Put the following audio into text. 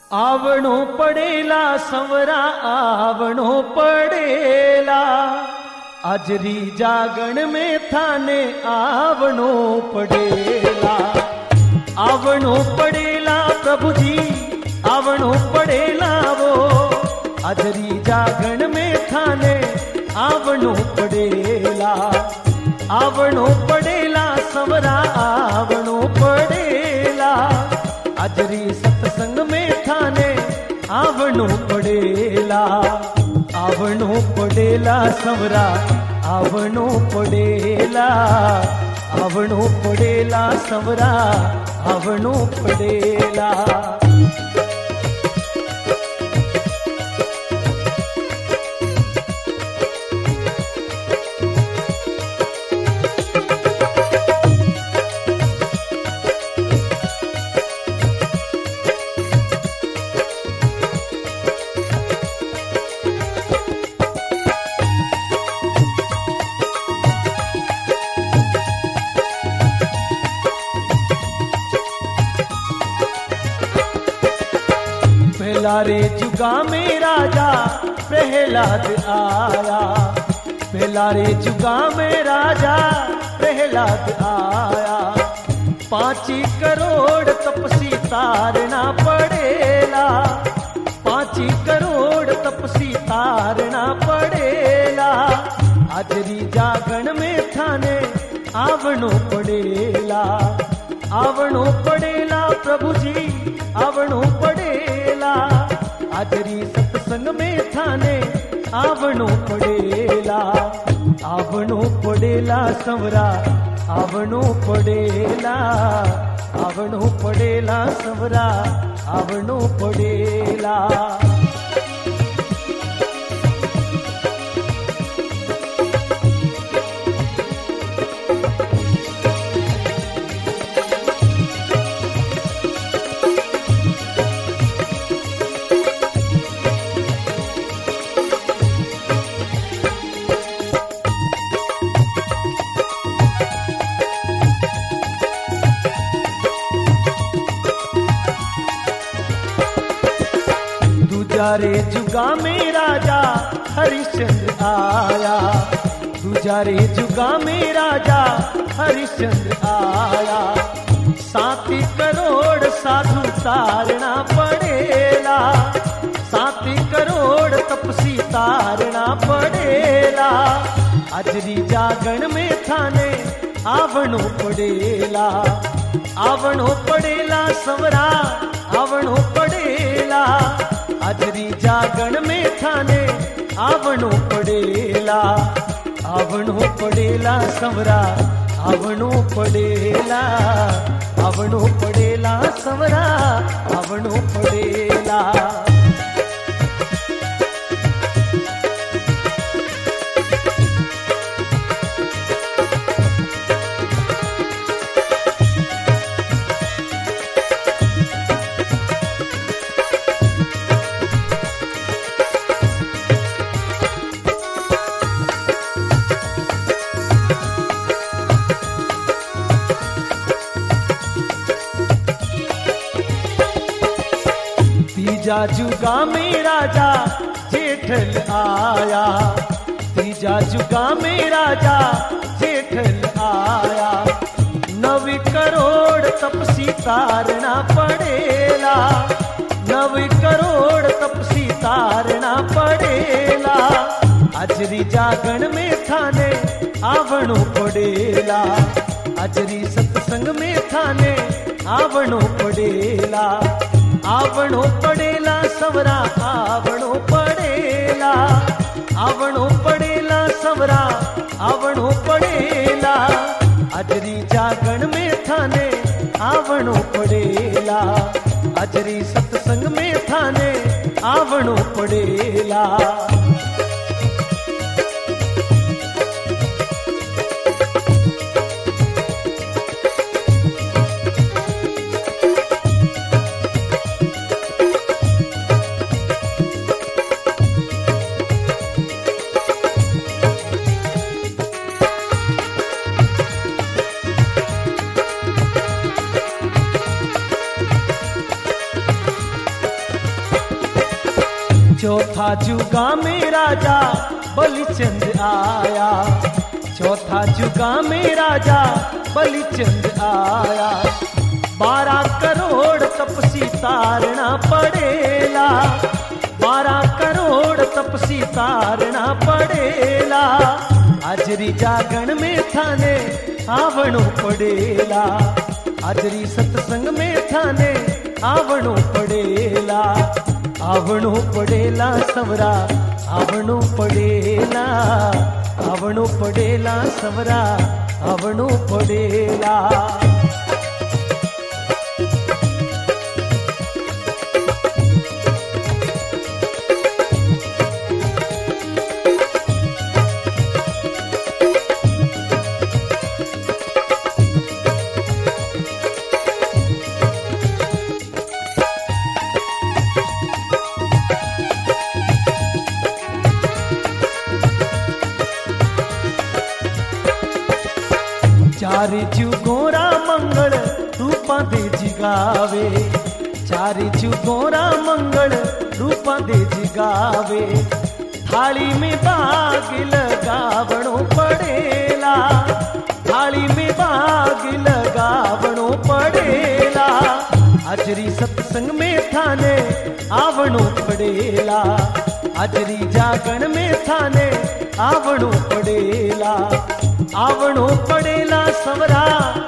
आवणो पड़ेला संवरा आवणो पड़ेला, अजरी जागण में थाने आवणो पड़ेला। आवणो पड़ेला प्रभु जी आवणो पड़ेला वो, अजरी जागण में थाने आवणो पड़ेला। आवणो पड़ेला संवरा आवणो पड़ेला, अजरी सत्संग में थाने आवणो पड़ेला। आवणो पड़ेला संवरा आवणो पड़ेला, आवणो पड़ेला संवरा आवणो पड़ेला। पहला रे जुगा में राजा प्रहलाद आया, पहला रे जुगा में राजा प्रहलाद आया। 5 करोड़ तपसी तारना पड़ेला, 5 करोड़ तपसी तारना पड़ेला। अजरी जागण में थाने आवणो पड़ेला। आवणो पड़ेला प्रभु जी आवणो पड़ेला, अजरी सत्संग में थाने आवणो पड़ेला। आवणो पड़ेला संवरा आवणो पड़ेला, आवणो पड़ेला संवरा आवणो पड़ेला। दूजारे जुगा में राजा हरिश्चंद्र आया, दूजारे जुगा में राजा हरिश्चंद्र आया। 7 करोड़ साधु तारना पड़ेला, 7 करोड़ तपसी तारना पड़ेला। अजरी जागण में थाने आवणो पड़ेला। आवणो पड़ेला संवरा आवणो पड़ेला, अजरी जागण में थाने आवणो पड़ेला। आवणो पड़ेला संवरा आवणो पड़ेला, आवणो पड़ेला संवरा आवणो पड़ेला। तीजा जुगा में राजा जेठल आया, तीजा जुगा में राजा जेठल आया। 9 करोड़ तपसी तारना पड़ेला, 9 करोड़ तपसी तारना पड़ेला। अजरी जागण में थाने आवणो पड़ेला, अजरी सत्संग में थाने आवणो पड़ेला। आवणो पड़ेला संवरा आवणो पड़ेला, आवणो पड़ेला संवरा आवणो पड़ेला। अजरी जागण में थाने आवणो पड़ेला, अजरी सत्संग में थाने आवणो पड़ेला। चौथा जुगा में राजा बलिचंद आया, चौथा जुगा में राजा बलिचंद आया। 12 करोड़ तपसी तारना पड़ेला, 12 करोड़ तपसी तारना पड़ेला। हाजरी जागण में थाने आवणो पड़ेला, हाजरी सत्संग में थाने आवणो पड़ेला, आवणो पड़ेला सवरा, आवणो पड़ेला, आवणो पड़ेला सवरा, आवणो पड़ेला। चारि जुगोरा मंगल रूपा दे जिगावे, चारि जुगोरा मंगल रूपा दे जिगावे। थाली में बाग लगावणो पड़ेला, थाली में बाग लगावणो पड़ेला। हाजरी सत्संग में थाने आवणो पड़ेला, हाजरी जागण में थाने आवणो पड़ेला, आवणो पड़ेला सवरा,